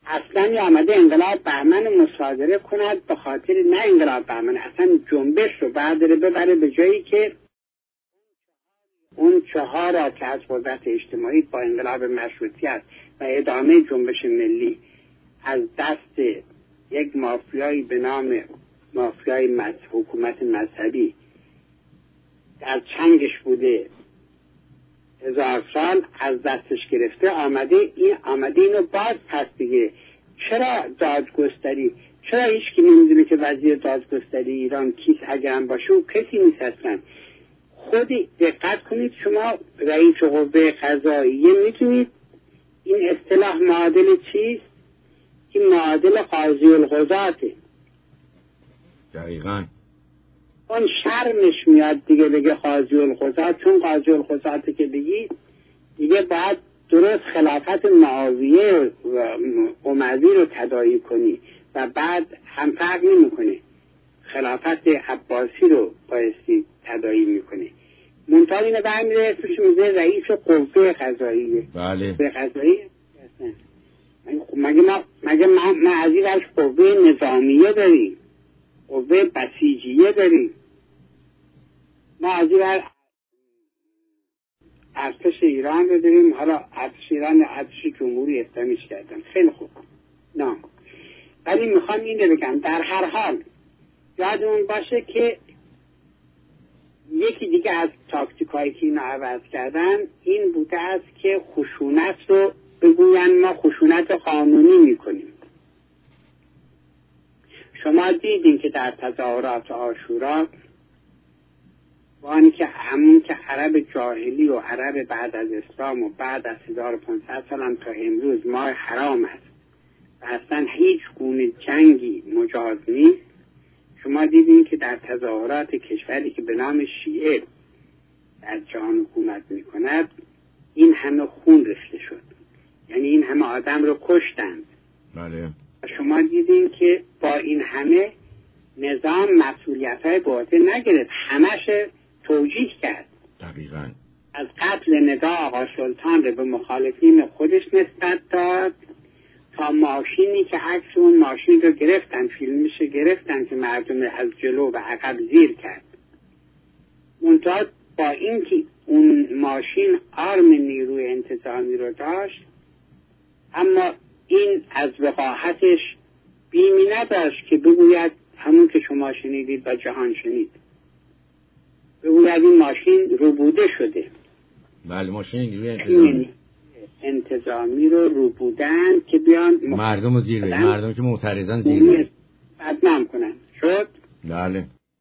اصلا آمده انقلاب بهمن مصادره کند به خاطر نه انقلاب بهمن، اصلا جنبش رو برداره ببره به جایی که اون 4 را که از قدرت اجتماعی با انقلاب مشروطیت و ادامه جنبش ملی از دست یک مافیایی به نام مافیای حکومت مذهبی در چنگش بوده 1000 سال از دستش گرفته، آمده اینو باز پس دیگه. چرا دادگستری؟ چرا هیچ کی نمیدونه که وزیر دادگستری ایران کیست؟ اگر هم باشه او کسی نیست اصلا. خود دقت کنید، شما رئیس قوه قضاییه میتونید این اصطلاح معادل چیست؟ این معادل قاضی القضاته. دقیقاً. اون شرمش میاد دیگه بگه قاضی القضات، چون قاضی القضاته که بگی دیگه باید درست خلافت معاویه و اموی رو تداعی کنی و بعد هم فرق نمیکنه خلافت عباسی رو بایستی تداعی میکنه. منتها اینو برمیده اسمش میده رئیس قوه قضاییه. بله. قوه قضاییه مگه ما از این قوه نظامیه داریم، قوه بسیجیه داریم، ما از این ارتش ایران رو داریم. حالا ارتش ایران ارتش جمهوری اسلامیش کردن، خیلی خوب. نه ولی میخوام اینو بگم در هر حال یادمون باشه که یکی دیگه از تاکتیکایی که اینو عوض کردن این بوده است که خشونت رو بگوین ما خشونت قانونی میکنیم. شما دیدین که در تظاهرات عاشورا با اینکه همون که عرب جاهلی و عرب بعد از اسلام و بعد از 1500 سال هم تا امروز ماه حرام است و اصلا هیچ گونه جنگی مجاز نیست، شما دیدین که در تظاهرات کشوری که به نام شیعه در جهان حکومت میکند این همه خون ریخته شد، یعنی این همه آدم رو کشتند. بله. و شما دیدین که با این همه نظام مسئولیت‌های به عهده نگرفت، همش توجیه کرد. دقیقاً. از قتل ندا آقا سلطان رو به مخالفین خودش نسبت داد تا ماشینی که عکس اون ماشین رو گرفتن، فیلمش گرفتن که مردم از جلو و عقب زیر کرد. منتها با اینکه اون ماشین آرم نیروی انتظامی رو داشت، اما این از وقاحتش بیمی نداشت که بگوید همون که شما شنیدید و جهان شنید، بگوید این ماشین روبوده شده. بله، ماشین نیروی انتظامی رو روبودن که بیان مردم رو زیر بگیرن، مردم که معترضن زیر بدنام کنن. شد؟ بله.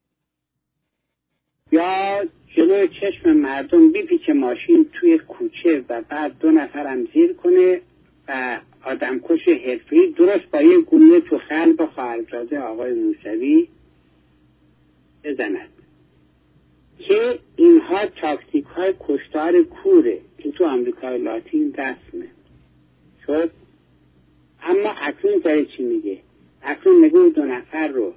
یا جلوی چشم مردم بیپیچه ماشین توی کوچه و بعد 2 نفرم زیر کنه و آدمکش حرفه‌ای درست با یه گونه تو قلب خواهرزاده آقای موسوی بزند که اینها تاکتیک های کشتار کوره که تو آمریکای لاتین رسمه. شد؟ اما اکنون داره چی میگه؟ اکنون میگه 2 نفر رو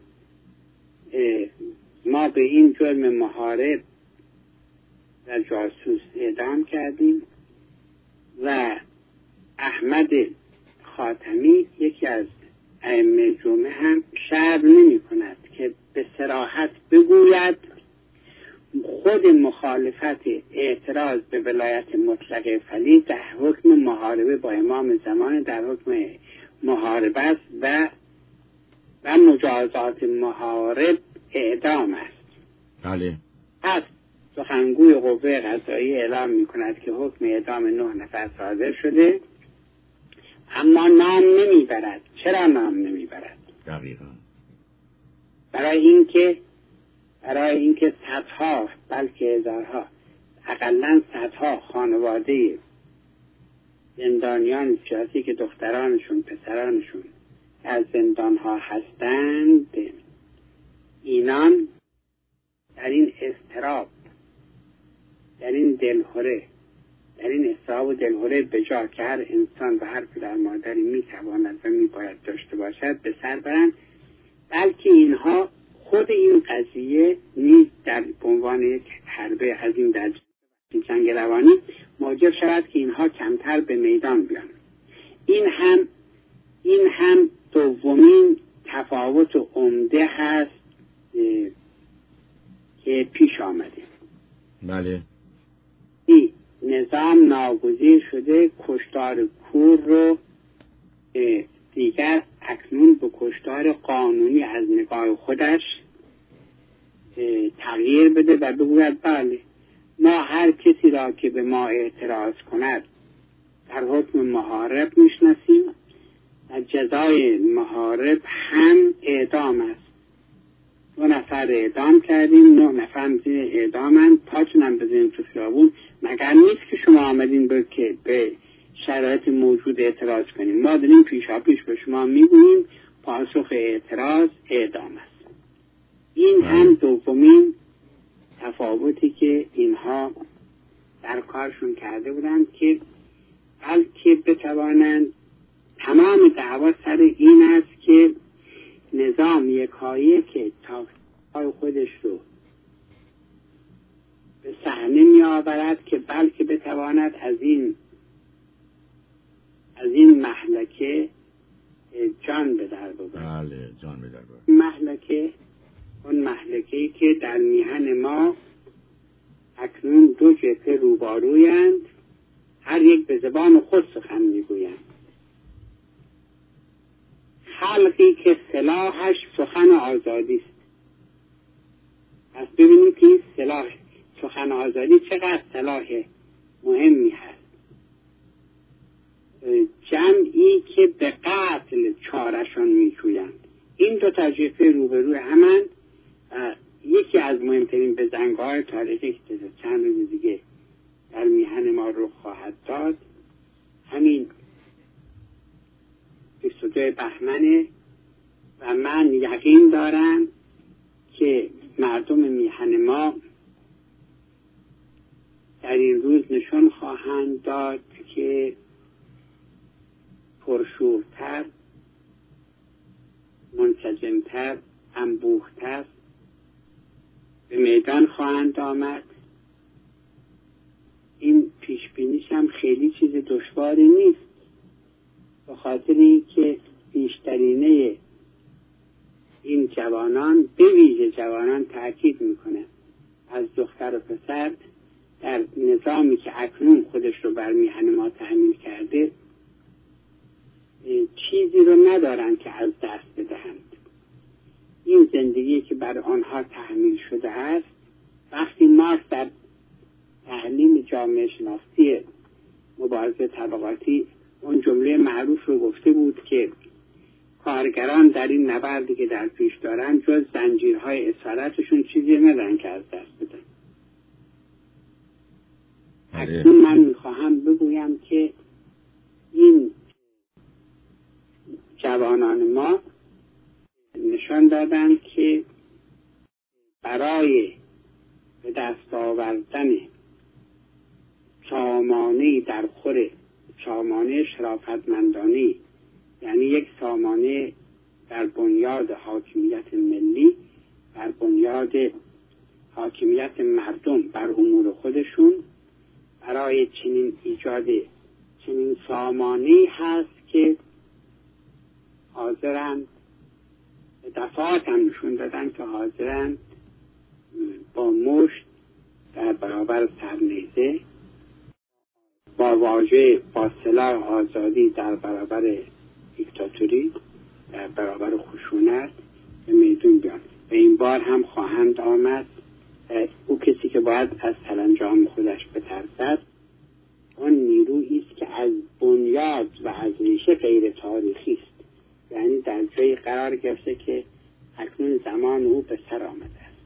ما به این جرم محارب و جاسوس اعدام کردیم و احمد خاتمی یکی از ائمه جمعه هم شرم نمی کند که به صراحت بگوید خود مخالفت اعتراض به ولایت مطلقه فلی در حکم محاربه با امام زمان در حکم محاربه است و مجازات محارب اعدام است. بله. پس سخنگوی قوه قضاییه اعلام می کند که حکم اعدام 9 نفر صادر شده، اما نام نمیبرد. چرا نام نمیبرد؟ دقیقاً. برای اینکه صدها بلکه هزارها، اقلاً صدها خانواده زندانیان سیاسی که دخترانشون پسرانشون از زندانها هستند، اینان در این اضطراب، در این دلهره، در این اضطراب و دلهره به جا که هر انسان و هر پدر مادری میتواند و میباید داشته باشد به سر برند، بلکه اینها خود این قضیه نیز در عنوان یک حربه عظیم در جنگ روانی موجب شود که اینها کمتر به میدان بیان. این هم دومین تفاوت عمده هست که پیش آمده. بله. این نظام ناگزیر شده کشتار کور رو دیگر اکنون به کشتار قانونی از نگاه خودش تغییر بده و بگوید بله ما هر کسی را که به ما اعتراض کند در حکم محارب میشناسیم و جزای محارب هم اعدام است. 2 نفر اعدام کردیم، 9 نفر زیر اعدامن، پاتونم بزنیم تو خیابون. مگر نیست که شما آمدین به شرایط موجود اعتراض کنیم؟ ما داریم پیشاپیش به شما میگوییم پاسخ اعتراض اعدام است. این هم دومین تفاوتی که اینها در کارشون کرده بودند که بلکه بتوانند تمام دعوا سر این است که نظام یکایی که تاکتیک‌های خودش رو به صحنه می آورد که بلکه بتواند از این مهلکه جان به در ببرد. بله جان به در ببرد. مهلکه اون مهلکه‌ای که در میهن ما اکنون 2 جبهه روبرویند، هر یک به زبان خود سخن میگویند. خلقی که سلاحش سخن آزادی است. پس ببینید که این سلاح سخن آزادی چقدر سلاح مهمی هست. جمعی که به قتل چارشان میجویند. این 2 جبهه روبروی همند. یکی از مهمترین بزنگاه تاریخی که چند روز دیگه در میهن ما رخ خواهد داد همین 22 بهمنه و من یقین دارم که مردم میهن ما در این روز نشون خواهند داد که پرشورتر، منسجمتر، انبوهتر به میدان خواهند آمد. این پیشبینیش هم خیلی چیز دشواری نیست، به خاطر اینکه بیشترینه این جوانان، به ویژه جوانان، تأکید میکنه از دختر و پسر در نظامی که اکنون خودش رو بر میهن ما تحمیل کرده چیزی رو ندارن که از دست بدهند. این زندگی که بر آنها تحمیل شده است، وقتی مارکس در تحلیل جامعه شناسی مبارزه طبقاتی اون جمله معروف رو گفته بود که کارگران در این نبردی که در پیش دارن جز زنجیرهای اسارتشون چیزی ندارن که از دست بدن. اکنون من میخواهم بگویم که این جوانان ما نشان دادن که برای به دست آوردن سامانه‌ای در خور سامانه شرافتمندانه، یعنی یک سامانه در بنیاد حاکمیت ملی، بر بنیاد حاکمیت مردم بر امور خودشون، برای چنین ایجاد چنین سامانه‌ای هست که حاضرند به دفعات هم نشون دادن که حاضرند با مشت در برابر سرنیزه، با واژه، با سلاح آزادی در برابر دیکتاتوری، در برابر خشونت به میدون بیان. و این بار هم خواهند آمد. او کسی که باید از سرانجام خودش بترسد آن نیرویی است که از بنیاد و از ریشه غیر تاریخی است، یعنی در جایی قرار گرفته که اکنون زمان او به سر آمده است.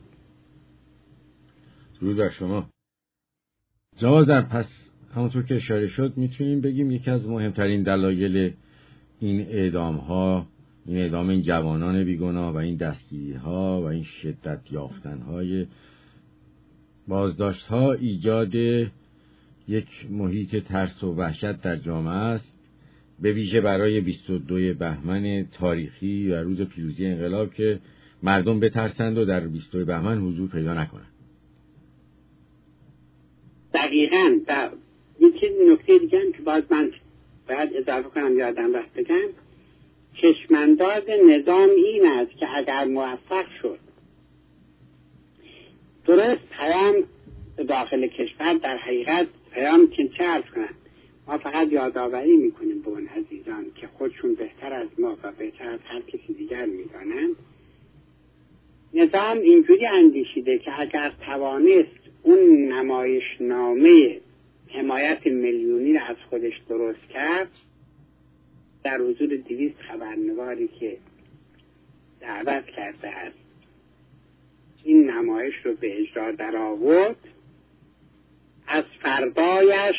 درود بر شما. جواز در پس همونطور که اشاره شد میتونیم بگیم یکی از مهمترین دلایل این اعدام این جوانان بیگناه و این دستگیری ها و این شدت یافتن های بازداشت ها ایجاد یک محیط ترس و وحشت در جامعه است، به ویژه برای 22 بهمن تاریخی و روز پیروزی انقلاب که مردم بترسند و در 22 بهمن حضور پیدا نکنند. دقیقاً. یه چیز نکته دیگه هم که باید اضافه کنم، یادم رفت بگم، چشمانداز نظام این است که اگر موفق شد درست پیام داخل کشور، در حقیقت پیام که چه عرض کنند، ما فقط یادآوری میکنیم به اون عزیزان که خودشون بهتر از ما و بهتر از هر کسی دیگر میدانند. نظام اینجوری اندیشیده که اگر توانست اون نمایشنامه حمایت میلیونی را از خودش درست کرد، در حضور 200 خبرنگاری که دعوت کرده است این نمایش رو به اجرا در آورد، از فردایش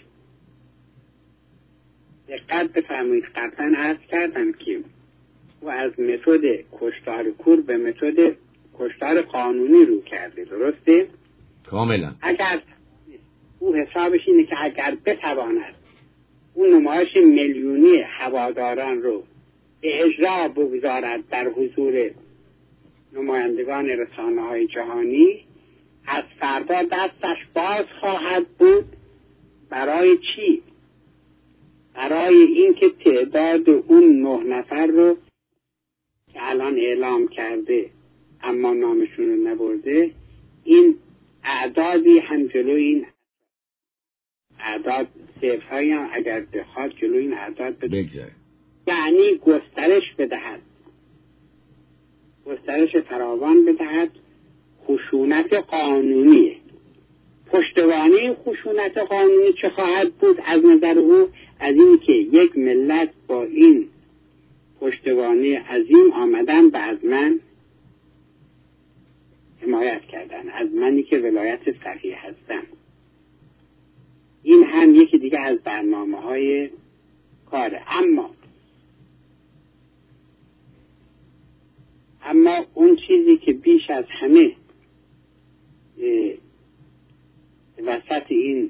دقت بفرمایید قطعا عرض کردم که او از متد کشتار کور به متد کشتار قانونی رو کرده. درسته؟ کاملا. اگر او حسابش اینه که اگر بتواند اون نمایش میلیونی هواداران رو به اجرا بگذارد در حضور نمایندگان رسانه‌های جهانی، از فردا دستش باز خواهد بود. برای چی؟ برای اینکه تعداد اون 9 نفر رو که الان اعلام کرده اما نامشون رو نبرده، این اعدادی هم جلوی این اعداد صرفایی هم اگر بخواد جلوی این اعداد بگذاره، یعنی گسترش بدهد، گسترش فراوان بدهد. خشونت قانونیه. پشتوانه خشونت قانونی چه خواهد بود از نظر او؟ از این که یک ملت با این پشتوانه عظیم آمدن و از من حمایت کردن، از منی که ولایت فقیه هستم. این هم یکی دیگه از برنامه‌های کاره. اما اون چیزی که بیش از همه وسط این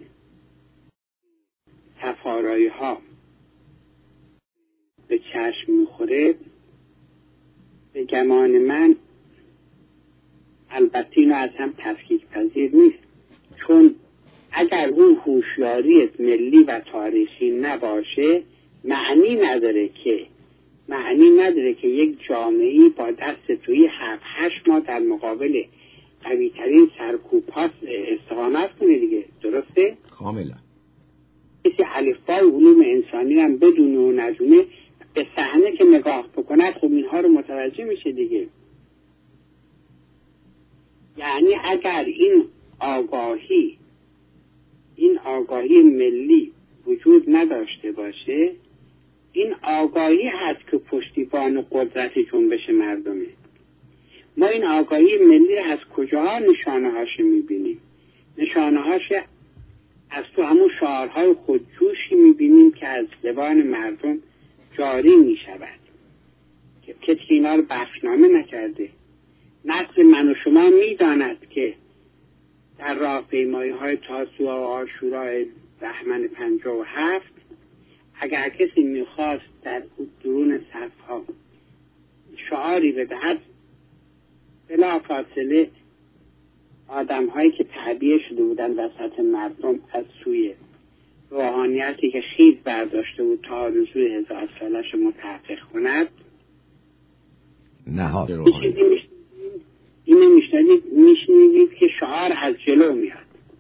تفارایی ها به چشم میخوره، به گمان من، البته اینو از هم تفکیک پذیر نیست، چون اگر اون هوشیاری ملی و تاریخی نباشه معنی نداره که یک جامعه‌ای با دست توی 7-8 ماه در مقابل قوی ترین سرکوب‌ها استقامت کنه دیگه. درسته؟ کاملا. کسی الفبای علوم انسانی هم بدونه و ندونه به صحنه که نگاه بکنه خب اینها رو متوجه میشه دیگه. یعنی اگر این آگاهی ملی وجود نداشته باشه، این آگاهی هست که پشتیبان قدرت جنبش مردمه. ما این آگاهی ملی از کجاها نشانه هاش میبینیم؟ نشانه هاش از تو همون شعارهای خودجوشی میبینیم که از زبان مردم جاری میشود که کسی اینا رو بخشنامه نکرده. نسل من و شما میداند که در راهپیمایی های تاسوعا و عاشورای بهمن 57 اگر کسی میخواست در درون صفها شعاری بدهد، بلا فاصله آدم هایی که تعبیه شده بودن وسط مردم از سوی روحانیتی که خیز برداشته بود تا آرزوی 1000 سالش متحقق کند، نهاد اینو میشنیدید که شعار از جلو میاد.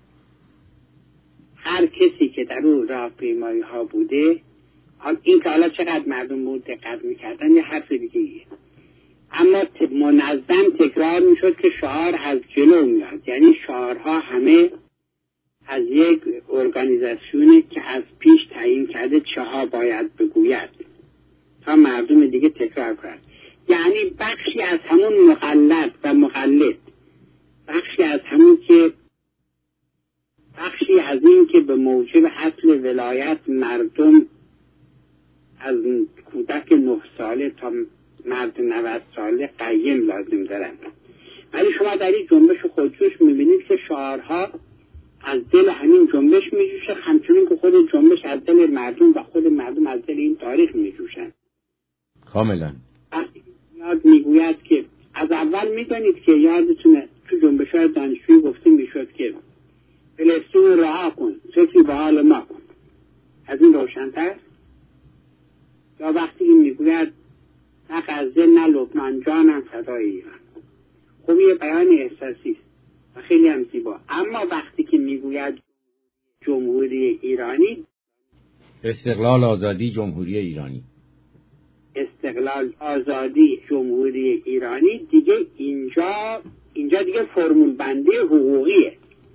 هر کسی که در اون راهپیمایی ها بوده، این که حالا چقدر مردم بود دقت میکردن یه حرف دیگه ایه. اما منظم تکرار میشد که شعار از جلو میاد، یعنی شعارها همه از یک ارگانیزاسیونی که از پیش تعیین کرده چه ها باید بگوید تا مردم دیگه تکرار کنند. یعنی بخشی از همون مقلد و مقلد، بخشی از این که به موجب اصل ولایت مردم از کودک 9 ساله تا مرد 90 ساله قیم لازم دارن. ولی شما در این جنبش خودجوش میبینید که شعارها از دل همین جنبش میجوشه، همچنین که خود جنبش از دل مردم و خود مردم از دل این تاریخ میجوشن. کاملا. وقتی یاد میگوید که از اول میدانید که یادتونه تو جنبش‌های دانشجویی گفته میشد که فلسطین رو رها کن، فکری به حال ما کن. از این روشن‌تر؟ یا وقتی میگوید نه غزه نه لبنان، جانم فدای ایران. خب یه بیان احساسی است و خیلی هم زیبا. اما وقتی که میگوید جمهوری ایرانی، استقلال آزادی جمهوری ایرانی، استقلال آزادی جمهوری ایرانی، دیگه اینجا دیگه فرمول بندی حقوقیه.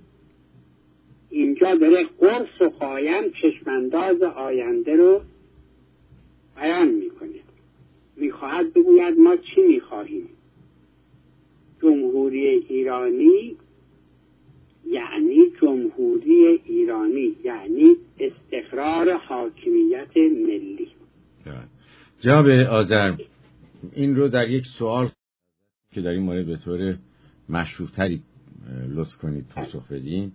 اینجا داره قرص و قایم چشمانداز آینده رو بیان میکنه. میخواهد بگوید ما چی میخواهیم. جمهوری ایرانی یعنی جمهوری ایرانی، یعنی استقرار حاکمیت ملی. جناب آذر، این رو در یک سوال که در این مورد به طور مشروط‌تری لطف کنید پاسخ بدین.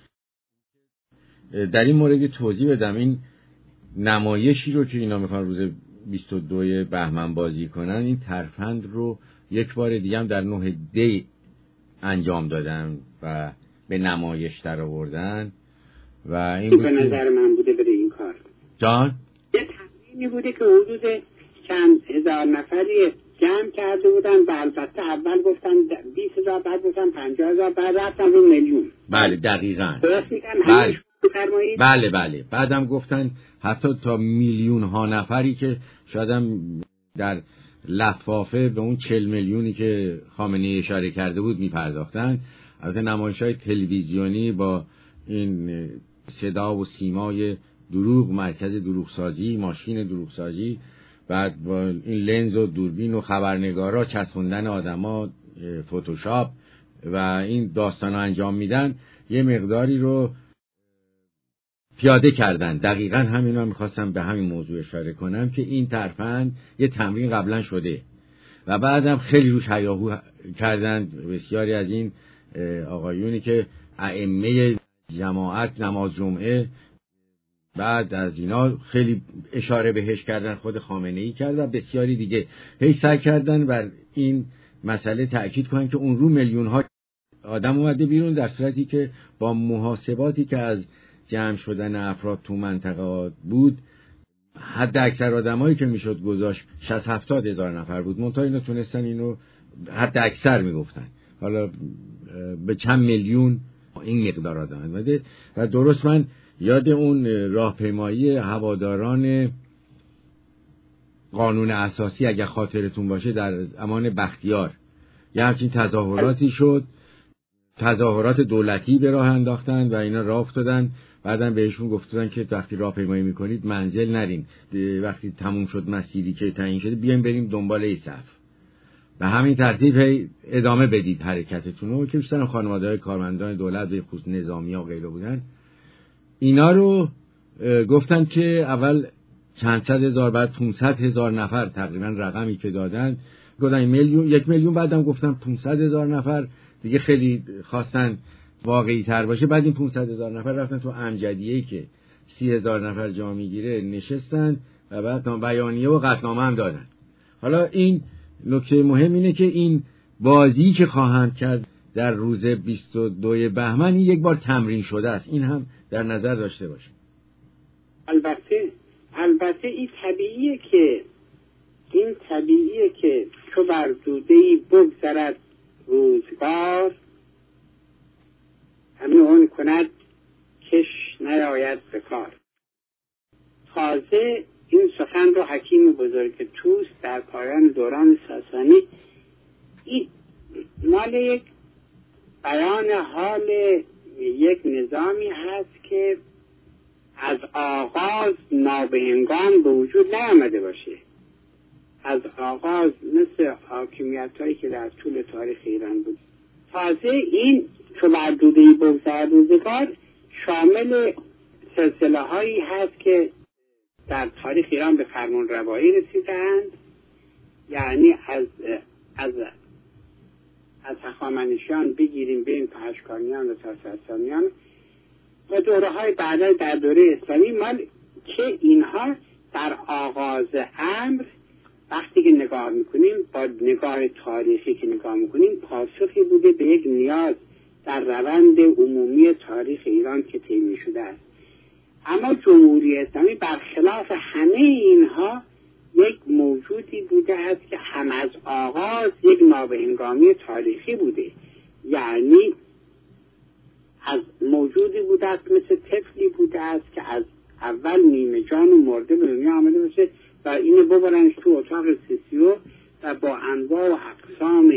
در این مورد توضیح بدم. این نمایشی رو که اینا میخوان روز 22 بهمن بازی کنن، این ترفند رو یک بار دیگه هم در 9 دی انجام دادن و به نمایش در آوردن و این به نظر من بوده بره این کار. جان؟ یه تمرینی بوده که حدود چند هزار نفری جمع کرده بودن و البته اول گفتن 20,000، بعد گفتن 50,000، بعد رفتن رو میلیون. بله دقیقاً. درست میگم؟ بله. بله. بعدم گفتن حتی تا میلیون ها نفری که شاید هم در لفافه به اون 40 میلیونی که خامنه‌ای اشاره کرده بود میپرداختن. البته نمایش‌های تلویزیونی با این صدا و سیمای دروغ، مرکز دروغسازی، ماشین دروغسازی، بعد با این لنز و دوربین و خبرنگارا چسبوندن آدما، فتوشاپ و این داستانا انجام میدن، یه مقداری رو پیاده کردن. دقیقاً همینا میخواستم به همین موضوع اشاره کنم که این ترفند یه تمرین قبلا شده و بعدم خیلی روش هیاهو کردن بسیاری از این آقایونی که ائمه جماعت نماز جمعه، بعد از اینا خیلی اشاره بهش کردن، خود خامنه‌ای کرد و بسیاری دیگه هی سعی کردن بر این مسئله تأکید کنن که اون رو میلیون ها آدم اومده بیرون، در صورتی که با محاسباتی که از جمع شدن افراد تو منطقه بود، حد اکثر آدمایی که میشد گذاشت 60-70 هزار نفر بود. منتها اینا تونستن اینو حد اکثر میگفتن. حالا به چند میلیون این مقدار آدم اومده. و درست من یاد اون راهپیمایی هواداران قانون اساسی اگر خاطرتون باشه در زمان بختیار یه همچین تظاهراتی شد، تظاهرات دولتی به راه انداختن و اینا راه افتادن. بعدم بهشون گفتن که وقتی راهپیمایی میکنید منزل نرین، وقتی تموم شد مسیری که تعیین شده بیاین بریم دنبال این صف. به همین ترتیب ادامه بدید حرکتتون رو. که بیشتر خانواده‌های کارمندان دولت به خصوص نظامی‌ها و غیره بودن. اینا رو گفتن که اول چند صد هزار، بعد 500,000 نفر تقریبا رقمی که دادن، گفتن 1 میلیون، بعدم گفتن 500,000 نفر. دیگه خیلی خواستن واقعی تر باشه. بعد این 500,000 نفر رفتن تو امجدیه‌ای که 30,000 نفر جا میگیره نشستن و بعد بیانیه و قطعنامه هم دادن. حالا این نکته مهم اینه که این بازی که خواهند کرد در روز 22 بهمن این یک بار تمرین شده است. این هم در نظر داشته باشید. البته این طبیعیه که چو بر دوده‌ای بگذرد روزگار، همین اون کند کش نیاید به کار. تازه این سخن رو حکیم بزرگ طوس در پایان دوران ساسانی این مال یک بیان حال یک نظامی هست که از آغاز نابهنگام به وجود نیامده باشه. از آغاز مثل حاکمیت‌هایی که در طول تاریخ ایران بود. تازه این چو بر دوده‌ای بگذرد روزگار شامل سلسله هایی هست که در تاریخ ایران به فرمان روایی رسیدند. یعنی از هخامنشیان بگیریم بریم تا هشکانیان و تا ساسانیان و دوره های بعدا در دوره اسلامی، مال که اینها در آغاز امر وقتی که نگاه میکنیم با نگاه تاریخی که نگاه میکنیم پاسخی بوده به یک نیاز در روند عمومی تاریخ ایران که طی شده است. اما جمهوری اسلامی برخلاف همه اینها یک موجودی بوده است که هم از آغاز یک نابهنگامی تاریخی بوده، یعنی از موجودی بوده است مثل طفلی بوده است که از اول نیمه جان و مرده به دنیا آمده باشه و اینو ببرنش تو اتاق سیسیو و با انواع و اقسام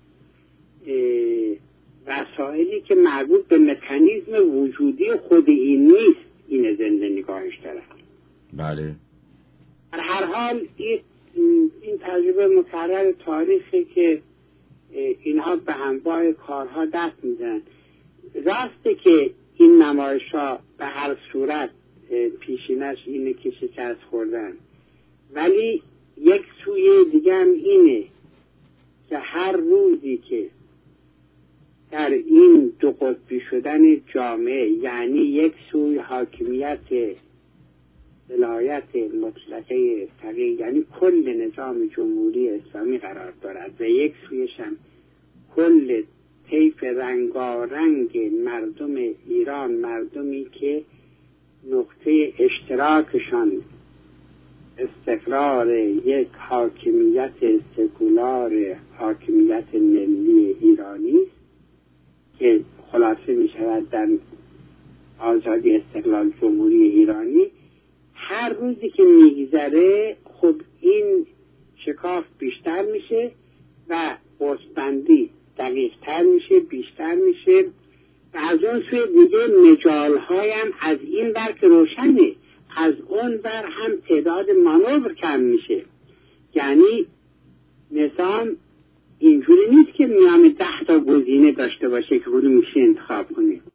وسایلی که مربوط به مکانیزم وجودی خود این نیست این زنده نگاهش دارن. بله. در هر حال این تجربه مکرر تاریخی که اینها به انواع کارها دست میزنن. راسته که این نمایش‌ها به هر صورت پیشینش اینه که شکست خوردن، ولی یک سوی دیگه هم اینه که هر روزی که در این دو قطبی شدن جامعه، یعنی یک سوی حاکمیت ولایت مطلقه فقیه یعنی کل نظام جمهوری اسلامی قرار دارد و یک سویش هم کل طیف رنگارنگ مردم ایران، مردمی که نقطه اشتراکشان استقرار یک حاکمیت سکولار، حاکمیت ملی ایرانی که خلاصه می شود در آزادی استقلال جمهوری ایرانی، هر روزی که میگذره خب این شکاف بیشتر میشه و قرصبندی دقیق‌تر میشه، بیشتر میشه و از اون سوی دیگه مجال‌های هم از این بر که روشنه، از اون بر هم تعداد مانور کم میشه. یعنی نظام اینجوری نیست که میام 10 تا گزینه داشته باشه که کدوم میشه انتخاب کنیم.